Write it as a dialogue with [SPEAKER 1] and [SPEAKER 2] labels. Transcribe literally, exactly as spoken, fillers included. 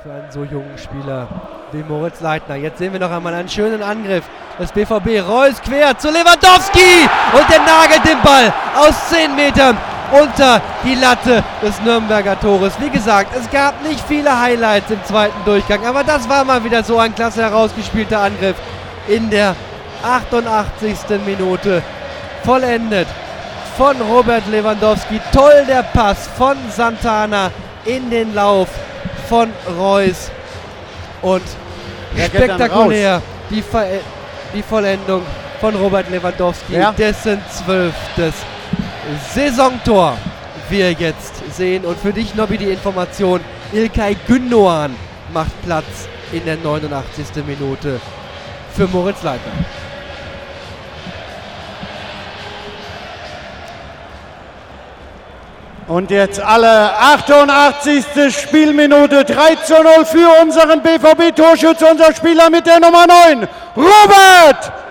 [SPEAKER 1] für einen so jungen Spieler wie Moritz Leitner. Jetzt sehen wir noch einmal einen schönen Angriff des B V B. Reus quer zu Lewandowski und der nagelt den Ball aus zehn Metern unter die Latte des Nürnberger Tores. Wie gesagt, es gab nicht viele Highlights im zweiten Durchgang, aber das war mal wieder so ein klasse herausgespielter Angriff in der achtundachtzigsten Minute. Vollendet von Robert Lewandowski. Toll der Pass von Santana in den Lauf von Reus. Und spektakulär die, Ver die Vollendung von Robert Lewandowski, ja. Dessen zwölftes Saisontor wir jetzt sehen. Und für dich, Nobby, die Information: İlkay Gündoğan macht Platz in der neunundachtzigsten Minute für Moritz Leitner.
[SPEAKER 2] Und jetzt alle achtundachtzigste Spielminute, drei zu null für unseren B V B-Torschütze, unser Spieler mit der Nummer neun, Robert